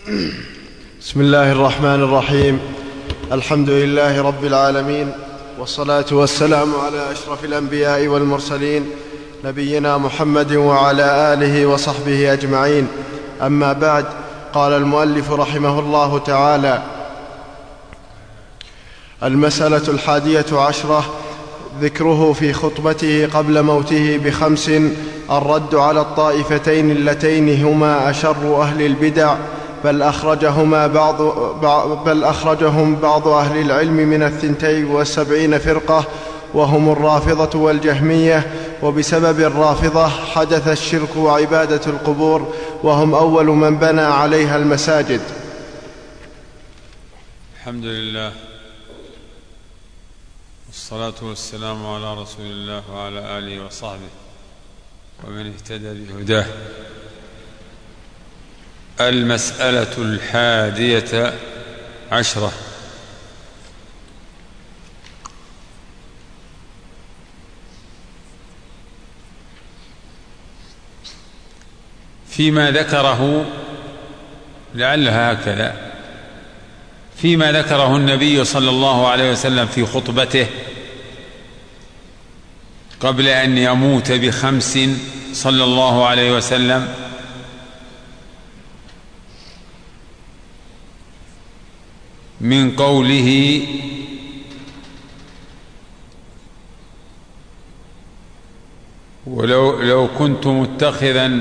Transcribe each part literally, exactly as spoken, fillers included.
بسم الله الرحمن الرحيم. الحمد لله رب العالمين، والصلاة والسلام على أشرف الأنبياء والمرسلين، نبينا محمد وعلى آله وصحبه أجمعين. أما بعد، قال المؤلف رحمه الله تعالى: المسألة الحادية عشرة، ذكره في خطبته قبل موته بخمس: الرد على الطائفتين اللتين هما أشر أهل البدع، بل أخرجهما بعض بل أخرجهم بعض أهل العلم من الثنتين والسبعين فرقة، وهم الرافضة والجهمية. وبسبب الرافضة حدث الشرك وعبادة القبور، وهم أول من بنى عليها المساجد. الحمد لله، والصلاة والسلام على رسول الله وعلى آله وصحبه ومن اهتدى بهداه. المسألة الحادية عشرة: فيما ذكره، لعلها هكذا، فيما ذكره النبي صلى الله عليه وسلم في خطبته قبل أن يموت بخمس صلى الله عليه وسلم، من قوله: ولو لو كنت متخذا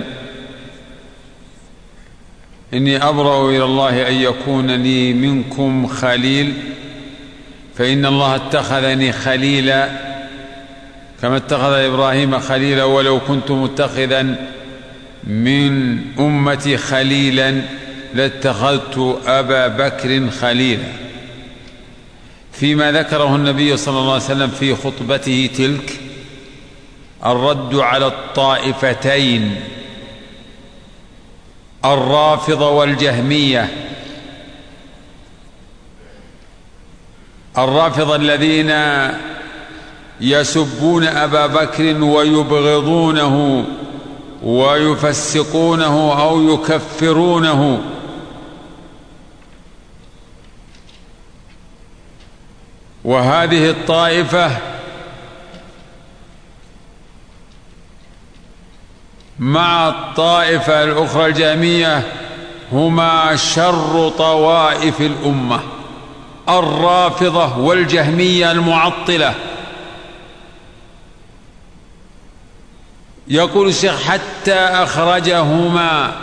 إني أبرأ إلى الله أن يكون لي منكم خليل، فإن الله اتخذني خليلا كما اتخذ إبراهيم خليلا، ولو كنت متخذا من أمتي خليلا لاتخذت أبا بكر خليلا. فيما ذكره النبي صلى الله عليه وسلم في خطبته تلك: الرد على الطائفتين الرافضة والجهمية. الرافضة الذين يسبون أبا بكر ويبغضونه ويفسقونه أو يكفرونه، وهذه الطائفة مع الطائفة الأخرى الجهمية هما شر طوائف الأمة، الرافضة والجهمية المعطلة. يقول الشيخ: حتى أخرجهما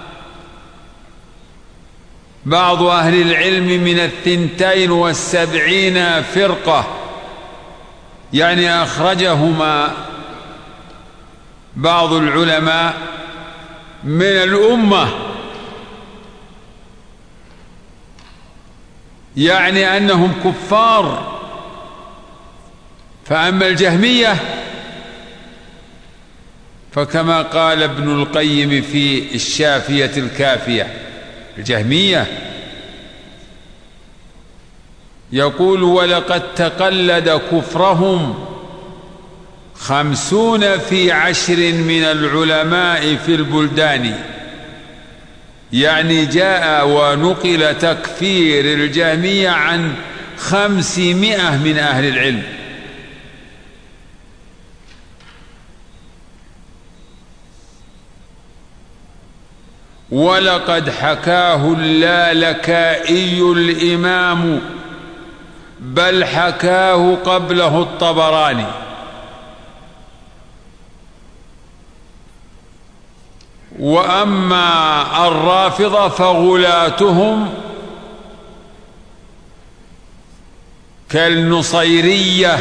بعض أهل العلم من الثنتين والسبعين فرقة، يعني أخرجهما بعض العلماء من الأمة، يعني أنهم كفار. فأما الجهمية فكما قال ابن القيم في الشافية الكافية، الجهمية يقول: ولقد تقلد كفرهم خمسون في عشر من العلماء في البلدان، يعني جاء ونقل تكفير الجهمية عن خمسمائة من أهل العلم. ولقد حكاه اللالكائي الإمام، بل حكاه قبله الطبراني. وأما الرافضة فغلاتهم كالنصيرية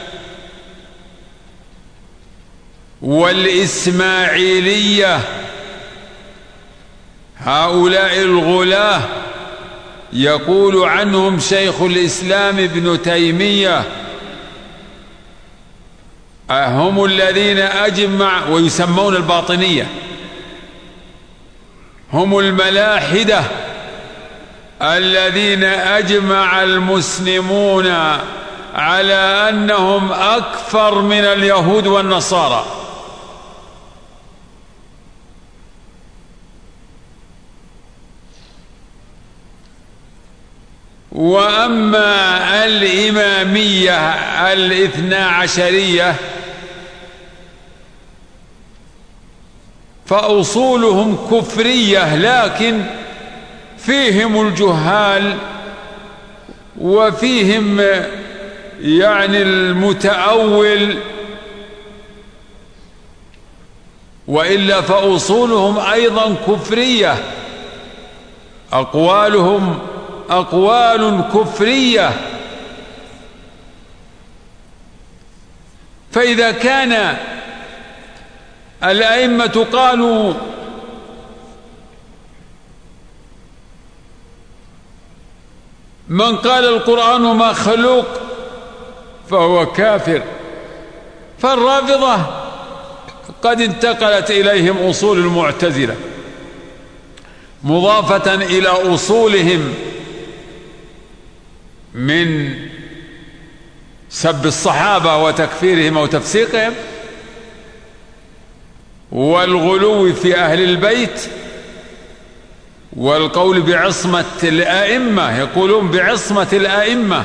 والإسماعيلية، هؤلاء الغلاة يقول عنهم شيخ الإسلام ابن تيمية: هم الذين أجمع، ويسمون الباطنية، هم الملاحدة الذين أجمع المسلمون على أنهم أكفر من اليهود والنصارى. وأما الإمامية الاثنا عشرية فأصولهم كفرية، لكن فيهم الجهال وفيهم يعني المتأول، وإلا فأصولهم أيضا كفرية، أقوالهم أقوال كفرية. فإذا كان الأئمة قالوا من قال القرآن مخلوق فهو كافر، فالرافضة قد انتقلت إليهم أصول المعتزلة مضافة إلى أصولهم من سب الصحابة وتكفيرهم أو تفسيقهم والغلو في أهل البيت والقول بعصمة الأئمة، يقولون بعصمة الأئمة.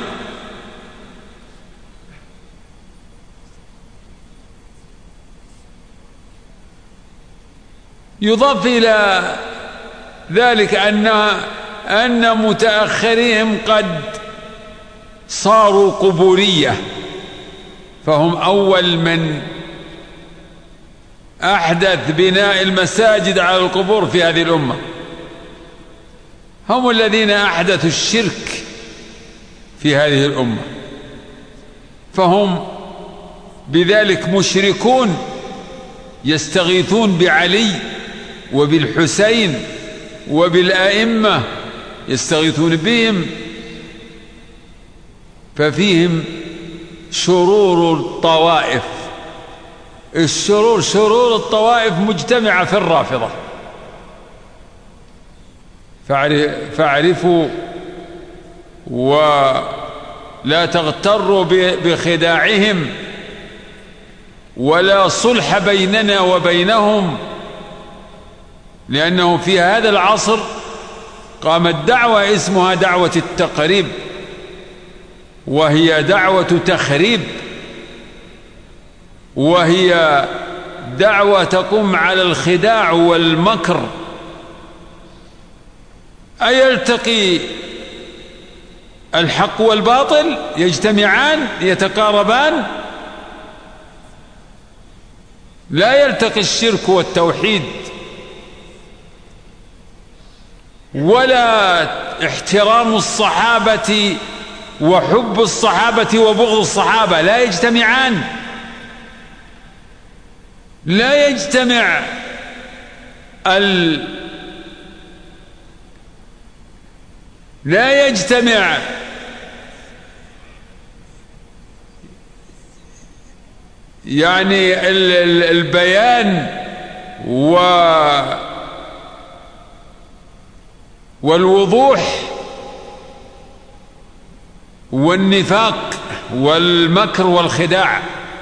يضاف إلى ذلك أن أن متأخرين قد صاروا قبورية، فهم أول من أحدث بناء المساجد على القبور في هذه الأمة، هم الذين أحدثوا الشرك في هذه الأمة، فهم بذلك مشركون، يستغيثون بعلي وبالحسين وبالأئمة، يستغيثون بهم، ففيهم شرور الطوائف. الشرور شرور الطوائف مجتمعة في الرافضة، فاعرفوا ولا تغتروا بخداعهم، ولا صلح بيننا وبينهم، لأنه في هذا العصر قامت دعوة اسمها دعوة التقريب، وهي دعوة تخريب، وهي دعوة تقوم على الخداع والمكر. أيلتقي الحق والباطل؟ يجتمعان؟ يتقاربان؟ لا يلتقي الشرك والتوحيد، ولا احترام الصحابة وحب الصحابة وبغض الصحابة، لا يجتمعان. لا يجتمع ال لا يجتمع يعني البيان و والوضوح والنفاق والمكر والخداع.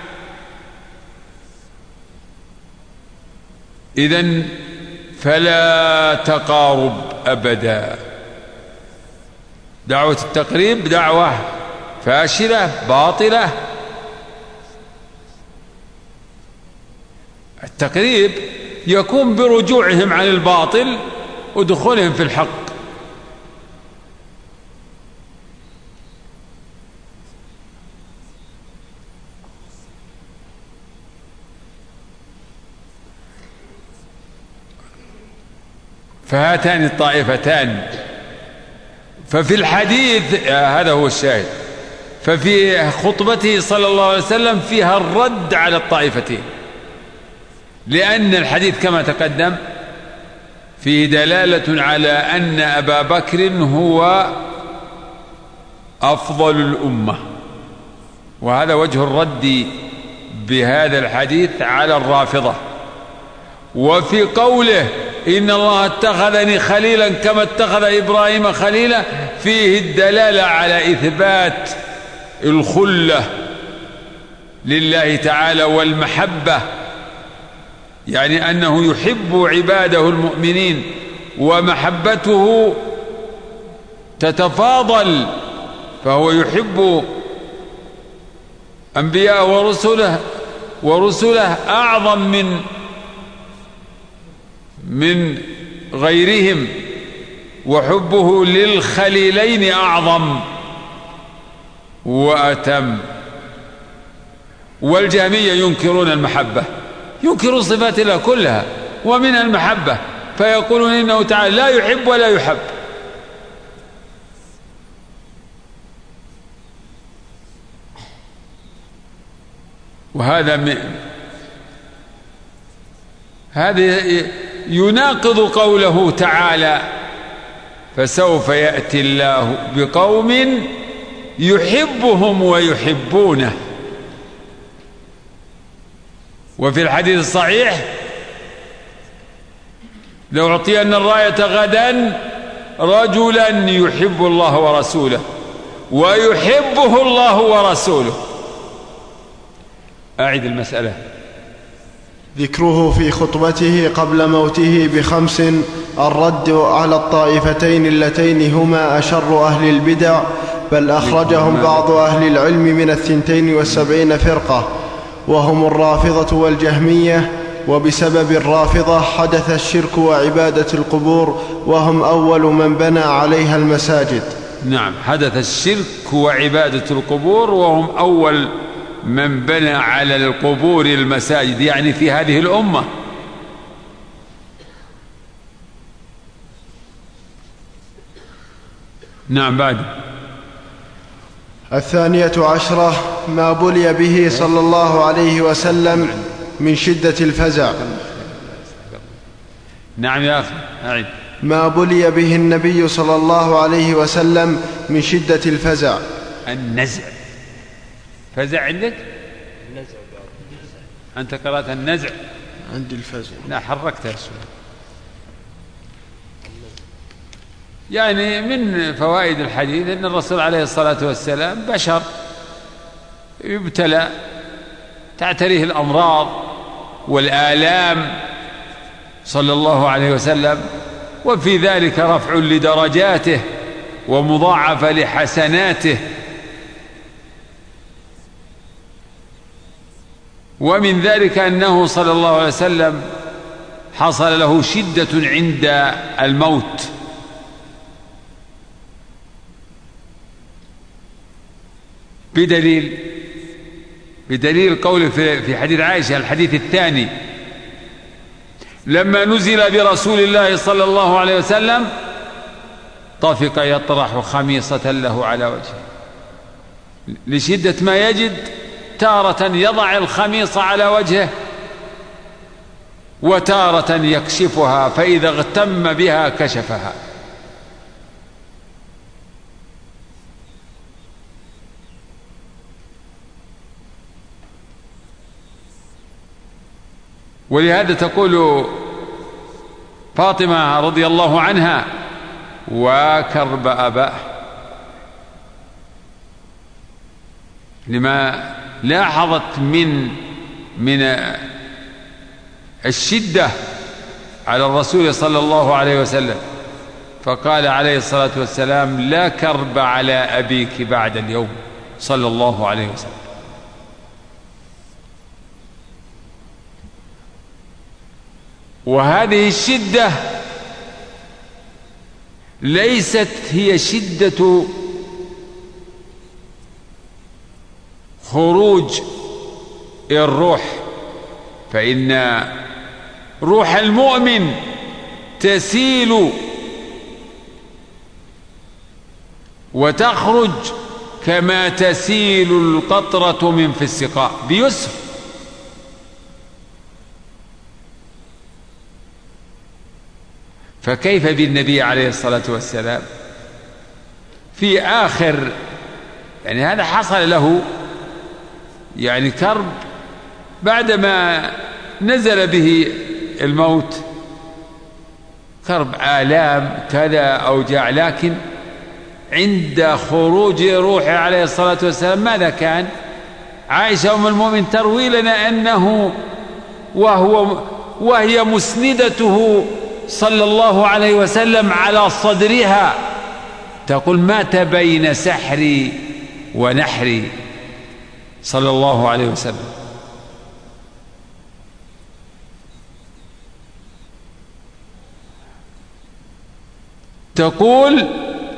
إذن فلا تقارب أبدا. دعوة التقريب دعوة فاشلة باطلة. التقريب يكون برجوعهم عن الباطل ودخولهم في الحق. فهاتان الطائفتان. ففي الحديث هذا هو الشاهد، ففي خطبته صلى الله عليه وسلم فيها الرد على الطائفتين، لأن الحديث كما تقدم فيه دلالة على أن أبا بكر هو أفضل الأمة، وهذا وجه الرد بهذا الحديث على الرافضة. وفي قوله إن الله اتخذني خليلا كما اتخذ إبراهيم خليلا فيه الدلالة على إثبات الخلة لله تعالى والمحبة، يعني أنه يحب عباده المؤمنين، ومحبته تتفاضل فهو يحب أنبياء ورسله ورسله أعظم من من غيرهم، وحبه للخليلين أعظم وأتم. والجهمية ينكرون المحبة، ينكرون صفات الله كلها ومنها المحبة، فيقولون إنه تعالى لا يحب ولا يحب. وهذا م... هذا يناقض قوله تعالى: فسوف يأتي الله بقوم يحبهم ويحبونه. وفي الحديث الصحيح: لو أعطين الراية غدا رجلا يحب الله ورسوله ويحبه الله ورسوله. أعد المسألة. ذكره في خطبته قبل موته بخمس: الرد على الطائفتين اللتين هما أشر أهل البدع، بل أخرجهم بعض أهل العلم من الثنتين والسبعين فرقة، وهم الرافضة والجهمية. وبسبب الرافضة حدث الشرك وعبادة القبور، وهم أول من بنى عليها المساجد. نعم، حدث الشرك وعبادة القبور، وهم أول من بنى على القبور المساجد، يعني في هذه الأمة. نعم. بعد الثانية عشرة: ما بلي به صلى الله عليه وسلم من شدة الفزع. نعم يا أخي، أعيد. ما بلي به النبي صلى الله عليه وسلم من شدة الفزع. النزع. فزع عندك؟ النزع. أنت قرأت النزع؟ عندي الفزع. لا، حركتها شوي. يعني من فوائد الحديث أن الرسول عليه الصلاة والسلام بشر يبتلى، تعتريه الأمراض والآلام صلى الله عليه وسلم، وفي ذلك رفع لدرجاته ومضاعفة لحسناته. ومن ذلك أنه صلى الله عليه وسلم حصل له شدة عند الموت، بدليل بدليل قوله في حديث عائشة الحديث الثاني: لما نزل برسول الله صلى الله عليه وسلم طفق يطرح خميصة له على وجهه لشدة ما يجد، تارة يضع الخميصة على وجهه وتارة يكشفها، فإذا اغتم بها كشفها. ولهذا تقول فاطمة رضي الله عنها: وكرب أباه، لما لاحظت من من الشدة على الرسول صلى الله عليه وسلم، فقال عليه الصلاة والسلام: لا كرب على أبيك بعد اليوم، صلى الله عليه وسلم. وهذه الشدة ليست هي شدة خروج الروح، فإن روح المؤمن تسيل وتخرج كما تسيل القطرة من في السقاء بيسر. فكيف بالنبي عليه الصلاة والسلام في آخر، يعني هذا حصل له يعني كرب بعدما نزل به الموت، كرب آلام كذا أوجاع، لكن عند خروج روحه عليه الصلاة والسلام ماذا كان؟ عائشة أم المؤمن تروي لنا أنه وهو وهي مسندته صلى الله عليه وسلم على صدرها تقول مات بين سحري ونحري صلى الله عليه وسلم. تقول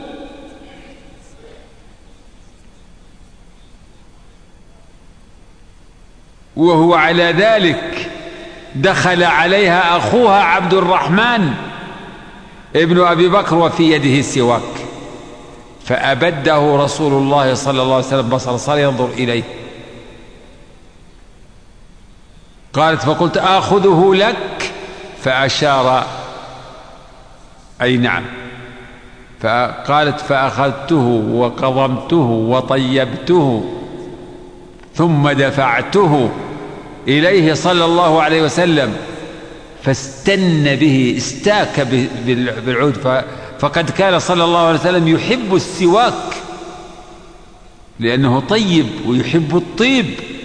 وهو على ذلك دخل عليها أخوها عبد الرحمن ابن أبي بكر وفي يده السواك، فأبده رسول الله صلى الله عليه وسلم بصر، صار ينظر إليه. قالت فقلت آخذه لك، فأشار أي نعم. فقالت فأخذته وقضمته وطيبته ثم دفعته إليه صلى الله عليه وسلم، فاستن به، استاك بالعود. فقد كان صلى الله عليه وسلم يحب السواك لأنه طيب ويحب الطيب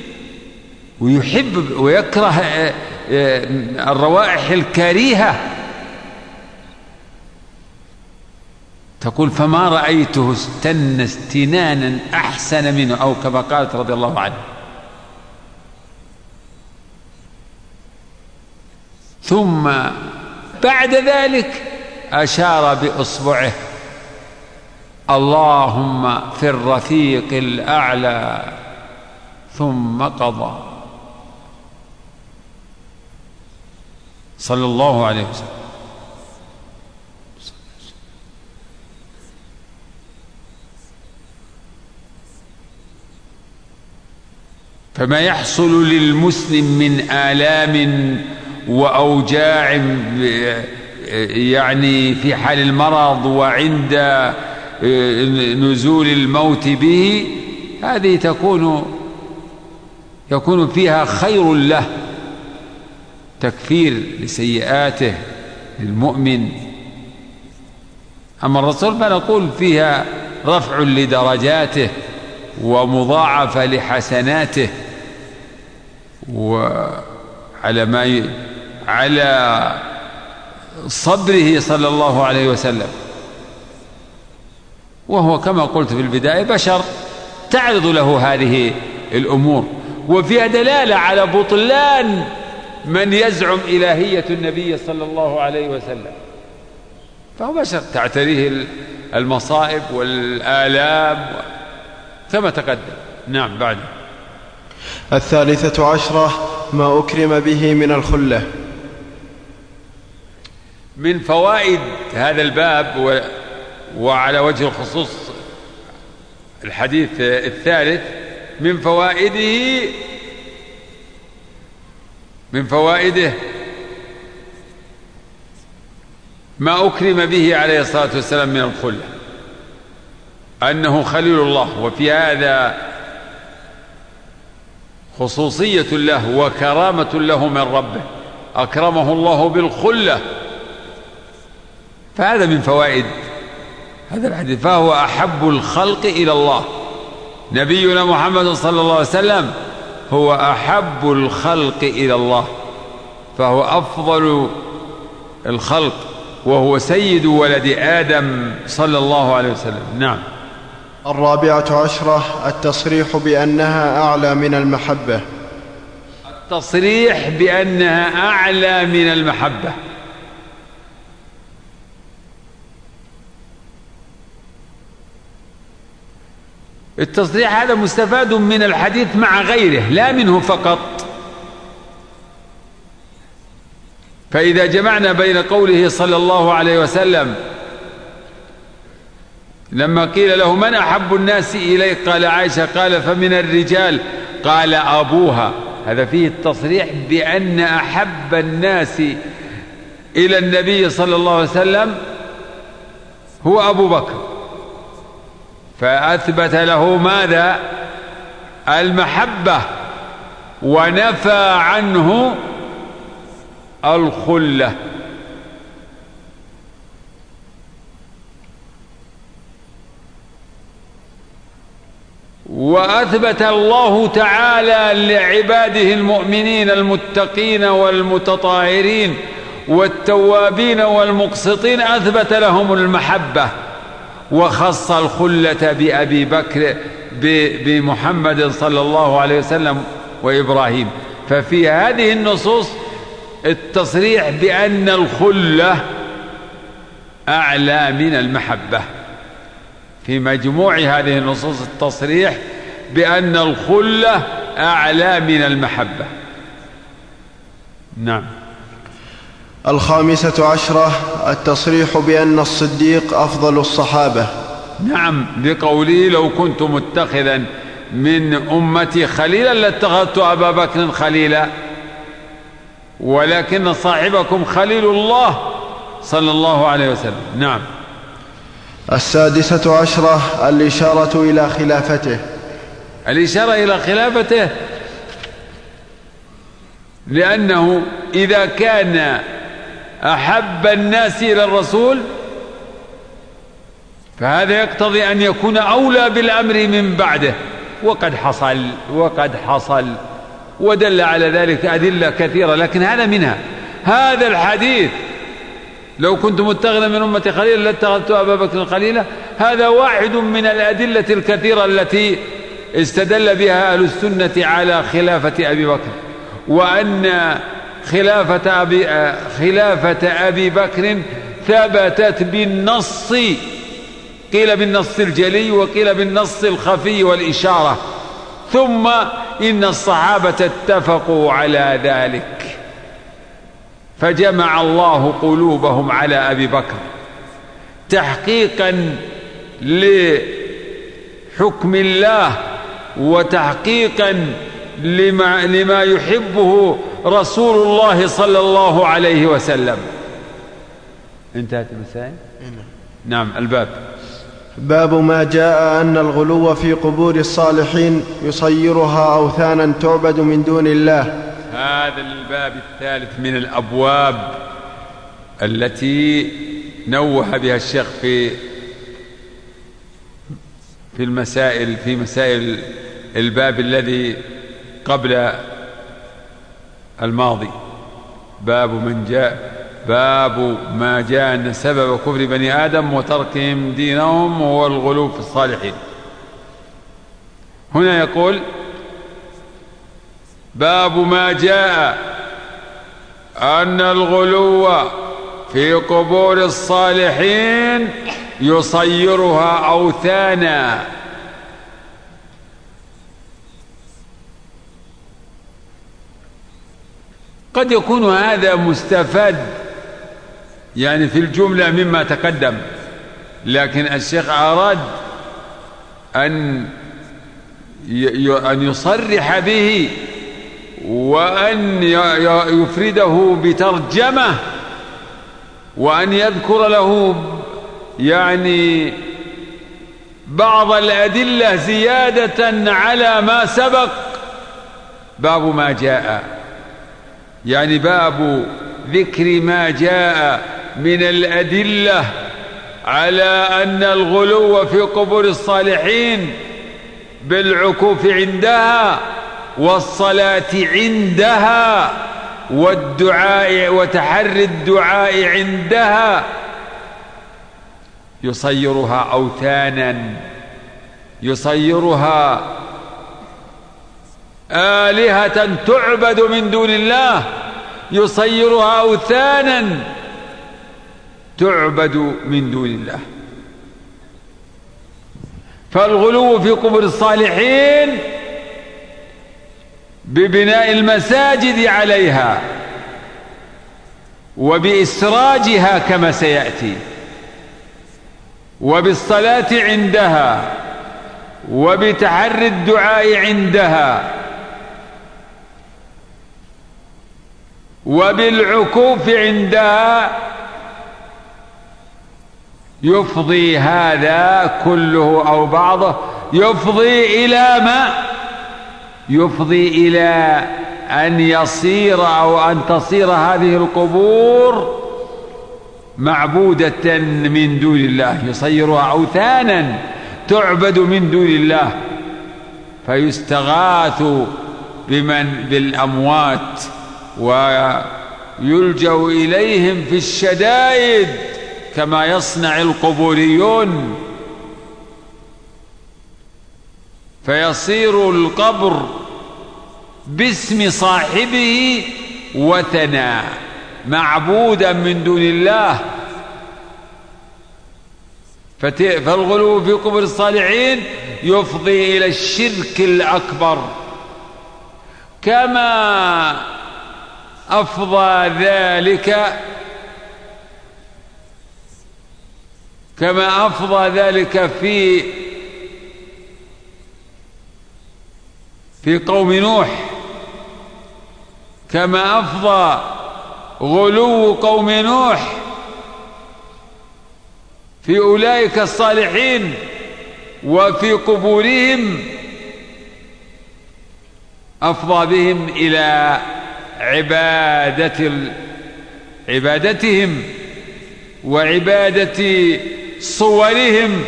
ويحب ويكره الروائح الكريهة. تقول فما رأيته استن استنانا أحسن منه، أو كما قالت رضي الله عنه. ثم بعد ذلك أشار بإصبعه اللهم في الرفيق الأعلى، ثم قضى صلى الله عليه وسلم. فما يحصل للمسلم من آلام وأوجاع يعني في حال المرض وعند نزول الموت به، هذه تكون يكون فيها خير له، تكفير لسيئاته للمؤمن. أما الرسول فنقول فيها رفع لدرجاته ومضاعفة لحسناته، وعلى ما ي... على صبره صلى الله عليه وسلم. وهو كما قلت في البداية بشر تعرض له هذه الأمور، وفيها دلالة على بطلان من يزعم إلهية النبي صلى الله عليه وسلم. فهو بشر تعتريه المصائب والآلام كما تقدم. نعم. بعد الثالثة عشرة ما أكرم به من الخلة. من فوائد هذا الباب و... وعلى وجه الخصوص الحديث الثالث، من فوائده من فوائده ما أكرم به عليه الصلاة والسلام من الخلة، أنه خليل الله، وفي هذا خصوصية له وكرامة له من ربه، أكرمه الله بالخلة. فهذا من فوائد هذا الحديث. فهو أحب الخلق إلى الله، نبينا محمد صلى الله عليه وسلم هو أحب الخلق إلى الله، فهو أفضل الخلق، وهو سيد ولد آدم صلى الله عليه وسلم. نعم. الرابعة عشرة التصريح بأنها أعلى من المحبة. التصريح بأنها أعلى من المحبة. التصريح هذا مستفاد من الحديث مع غيره لا منه فقط. فإذا جمعنا بين قوله صلى الله عليه وسلم لما قيل له من أحب الناس إليك قال عائشة، قال فمن الرجال قال أبوها، هذا فيه التصريح بأن أحب الناس إلى النبي صلى الله عليه وسلم هو أبو بكر، فأثبت له ماذا؟ المحبة، ونفى عنه الخلة. وأثبت الله تعالى لعباده المؤمنين المتقين والمتطهرين والتوابين والمقسطين، أثبت لهم المحبة وخص الخلة بأبي بكر بمحمد صلى الله عليه وسلم وإبراهيم. ففي هذه النصوص التصريح بأن الخلة أعلى من المحبة، في مجموع هذه النصوص التصريح بأن الخلة أعلى من المحبة. نعم. الخامسة عشرة التصريح بأن الصديق أفضل الصحابة. نعم، بقولي لو كنت متخذا من أمتي خليلا لاتخذت أبا بكر خليلا، ولكن صاحبكم خليل الله صلى الله عليه وسلم. نعم. السادسة عشرة الإشارة إلى خلافته. الإشارة إلى خلافته لأنه إذا كان أحب الناس إلى الرسول فهذا يقتضي أن يكون أولى بالأمر من بعده، وقد حصل وقد حصل ودل على ذلك أدلة كثيرة، لكن هذا منها هذا الحديث لو كنت متخذا من أمتي خليلا لاتخذت أبا بكر خليلا، هذا واحد من الأدلة الكثيرة التي استدل بها أهل السنة على خلافة أبي بكر، وأن خلافة أبي, خلافة أبي بكر ثبتت بالنص، قيل بالنص الجلي وقيل بالنص الخفي والإشارة، ثم إن الصحابة اتفقوا على ذلك فجمع الله قلوبهم على أبي بكر تحقيقا لحكم الله وتحقيقا لما, لما يحبه رسول الله صلى الله عليه وسلم. انتهت المسائل؟ نعم. الباب باب ما جاء أن الغلو في قبور الصالحين يصيرها أوثانا تعبد من دون الله. هذا الباب الثالث من الأبواب التي نوه بها الشيخ في في المسائل في مسائل الباب الذي قبل الماضي. باب من جاء باب ما جاء أن سبب كفر بني آدم وتركهم دينهم هو الغلو في الصالحين. هنا يقول باب ما جاء أن الغلو في قبور الصالحين يصيرها أوثانا. قد يكون هذا مستفاد يعني في الجملة مما تقدم، لكن الشيخ أراد أن أن يصرح به وأن يفرده بترجمة وأن يذكر له يعني بعض الأدلة زيادة على ما سبق. باب ما جاء يعني باب ذكر ما جاء من الأدلة على أن الغلو في قبور الصالحين بالعكوف عندها والصلاة عندها والدعاء وتحري الدعاء عندها يصيرها أوثانا، يصيرها آلهة تعبد من دون الله، يصيرها أوثانا تعبد من دون الله. فالغلو في قبور الصالحين ببناء المساجد عليها وبإسراجها كما سيأتي، وبالصلاة عندها وبتحري الدعاء عندها وبالعكوف عندها، يفضي هذا كله أو بعضه يفضي إلى ما يفضي إلى أن يصير أو أن تصير هذه القبور معبودة من دون الله، يصيرها أوثانا تعبد من دون الله، فيستغاث بمن بالأموات ويلجأ إليهم في الشدائد كما يصنع القبوريون فيصير القبر باسم صاحبه وثنا معبودا من دون الله. فالغلو في قبور الصالحين يفضي إلى الشرك الأكبر، كما أفضى ذلك كما أفضى ذلك في في قوم نوح، كما أفضى غلو قوم نوح في أولئك الصالحين وفي قبورهم، أفضى بهم إلى عبادة عبادتهم وعبادة صورهم.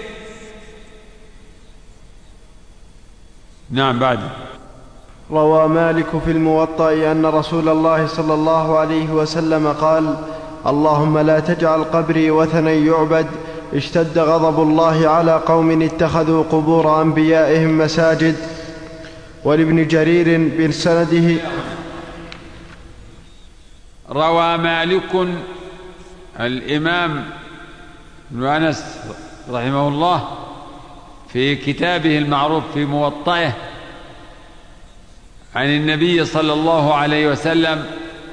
نعم. بعد روى مالك في الموطأ أن رسول الله صلى الله عليه وسلم قال: اللهم لا تجعل قبري وثنا يعبد، اشتد غضب الله على قوم اتخذوا قبور أنبيائهم مساجد. ولابن جرير بسنده روى مالك الإمام ابن أنس رحمه الله في كتابه المعروف في موطئه عن النبي صلى الله عليه وسلم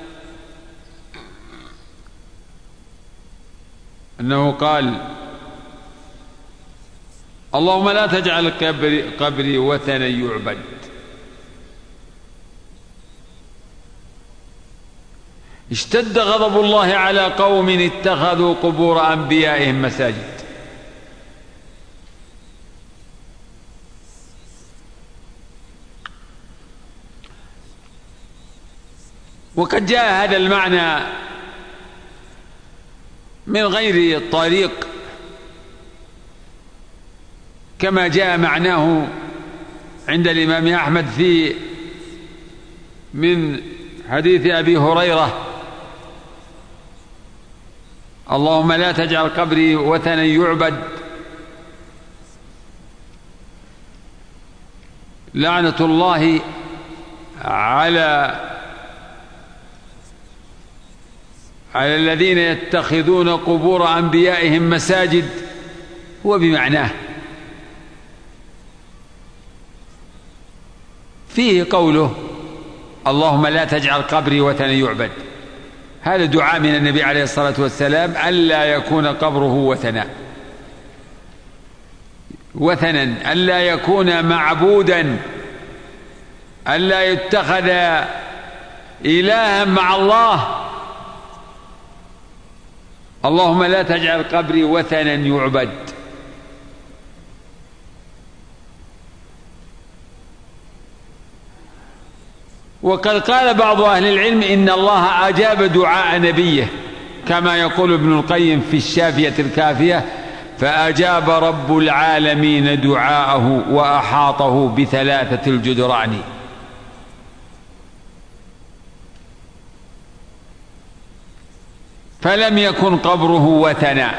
أنه قال: اللهم لا تجعل قبري, قبري وثنا يعبد، اشتد غضب الله على قوم اتخذوا قبور أنبيائهم مساجد. وقد جاء هذا المعنى من غير طريق، كما جاء معناه عند الإمام أحمد في من حديث أبي هريرة: اللهم لا تجعل قبري وثنا يعبد، لعنة الله على على الذين يتخذون قبور أنبيائهم مساجد. هو بمعناه، فيه قوله: اللهم لا تجعل قبري وثنا يعبد، هذا دعاء من النبي عليه الصلاة والسلام ألا يكون قبره وثنا وثنا ألا يكون معبودا، ألا يتخذ إلها مع الله. اللهم لا تجعل قبري وثنا يعبد. وقد قال بعض أهل العلم إن الله أجاب دعاء نبيه، كما يقول ابن القيم في الشافية الكافية: فأجاب رب العالمين دعاءه وأحاطه بثلاثة الجدران. فلم يكن قبره وثنا،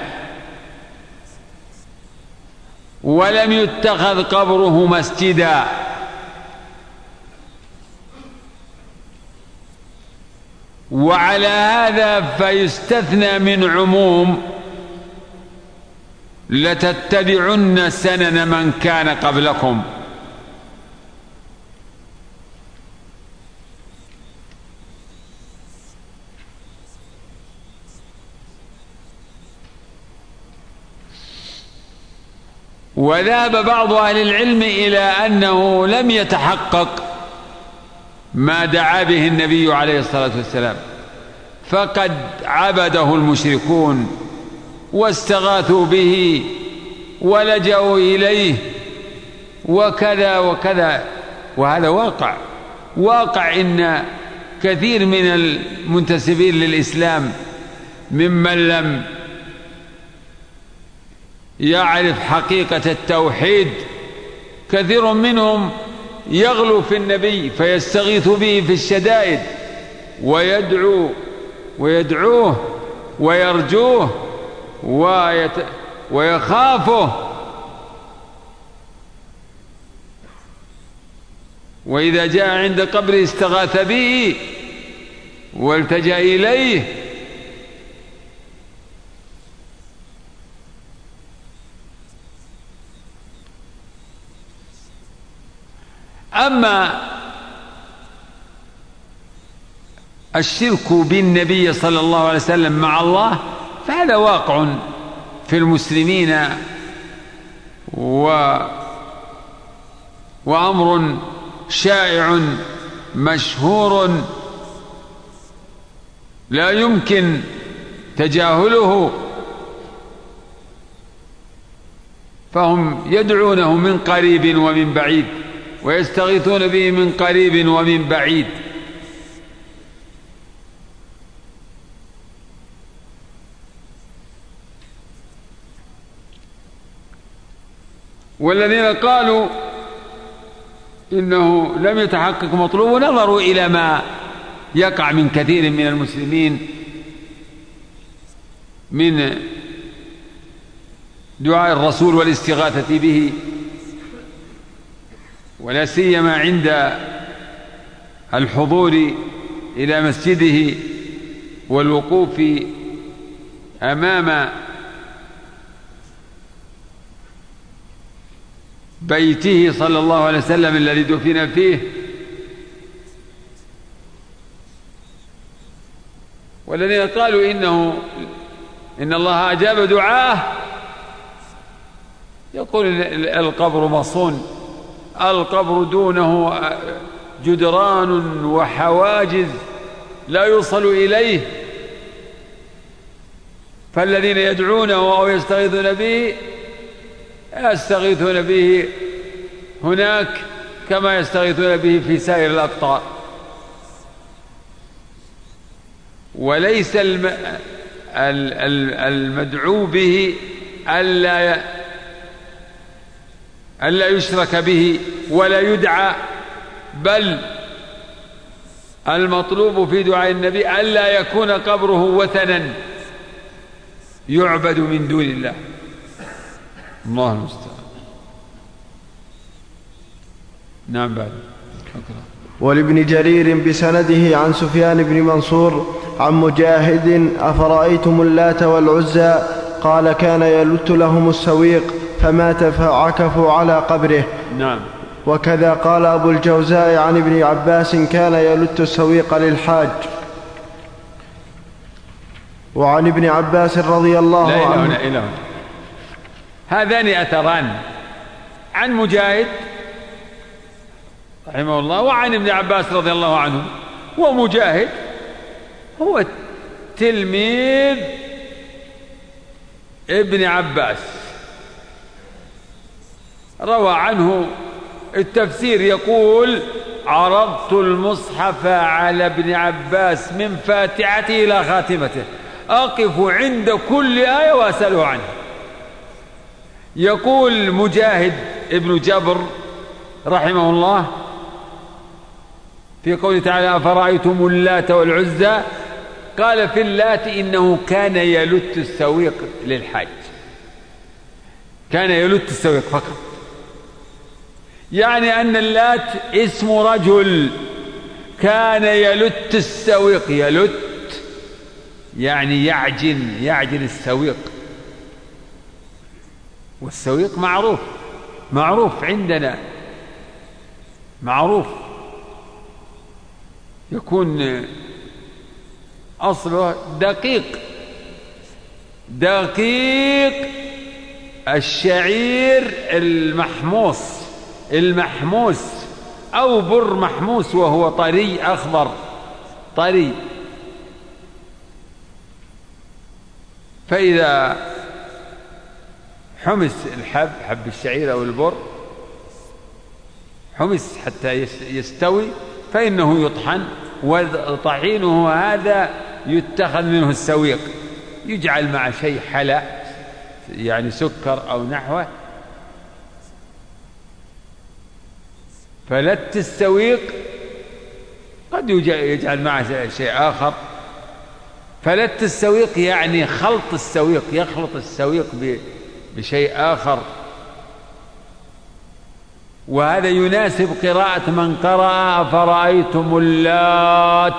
ولم يتخذ قبره مسجدا، وعلى هذا فيستثنى من عموم لتتبعن سنن من كان قبلكم. وذهب بعض أهل العلم إلى أنه لم يتحقق ما دعا به النبي عليه الصلاة والسلام، فقد عبده المشركون واستغاثوا به ولجأوا إليه وكذا وكذا. وهذا واقع واقع إن كثير من المنتسبين للإسلام ممن لم يعرف حقيقة التوحيد، كثير منهم يغلو في النبي فيستغيث به في الشدائد ويدعو ويدعوه ويرجوه ويت ويخافه، وإذا جاء عند قبره استغاث به والتجأ إليه. أما الشرك بالنبي صلى الله عليه وسلم مع الله فهذا واقع في المسلمين و وأمر شائع مشهور لا يمكن تجاهله، فهم يدعونه من قريب ومن بعيد ويستغيثون به من قريب ومن بعيد. والذين قالوا إنه لم يتحقق مطلوب نظروا إلى ما يقع من كثير من المسلمين من دعاء الرسول والاستغاثة به، ولا سيما عند الحضور إلى مسجده والوقوف أمام بيته صلى الله عليه وسلم الذي دفن فيه. والذين قالوا إنه إن الله أجاب دعاءه يقول القبر مصون، القبر دونه جدران وحواجز لا يوصل إليه، فالذين يدعونه أو يستغيثون به يستغيثون به هناك كما يستغيثون به في سائر الأقطار. وليس المدعو به ألا ألا يشرك به ولا يدعى، بل المطلوب في دعاء النبي ألا يكون قبره وثنا يعبد من دون الله. الله المستعان. نعم بعد. ولابن جرير بسنده عن سفيان بن منصور عن مجاهد أفرأيتم اللات والعزى قال كان يلت لهم السويق فمات فعكفوا على قبره. نعم. وكذا قال أبو الجوزاء عن ابن عباس كان يلت السويق للحاج. وعن ابن عباس رضي الله لا عنه. لا إله إلا هنا. هذان أثران عن مجاهد رحمه الله وعن ابن عباس رضي الله عنه. ومجاهد هو تلميذ ابن عباس، روى عنه التفسير يقول عرضت المصحف على ابن عباس من فاتحته إلى خاتمته أقف عند كل آية وأسأله عنه. يقول مجاهد ابن جبر رحمه الله في قوله تعالى أفرأيتم اللات والعزى قال في اللات إنه كان يلت السويق للحاج، كان يلت السويق فقط، يعني أن اللات اسم رجل كان يلت السويق. يلت يعني يعجن يعجن السويق، والسويق معروف معروف عندنا معروف يكون أصله دقيق دقيق الشعير المحموص المحموس أو بر محموس وهو طري أخضر طري. فإذا حمس الحب حب الشعير أو البر حمس حتى يستوي فإنه يطحن، وطحينه هذا يتخذ منه السويق، يجعل مع شيء حلا يعني سكر أو نحوه. فلت السويق قد يجعل معه شيء آخر. فلت السويق يعني خلط السويق، يخلط السويق بشيء آخر. وهذا يناسب قراءة من قرأ أفرأيتم اللات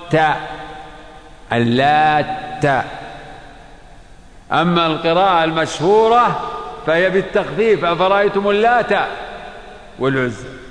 اللات. أما القراءة المشهورة فهي بالتخفيف أفرأيتم اللات والعزى.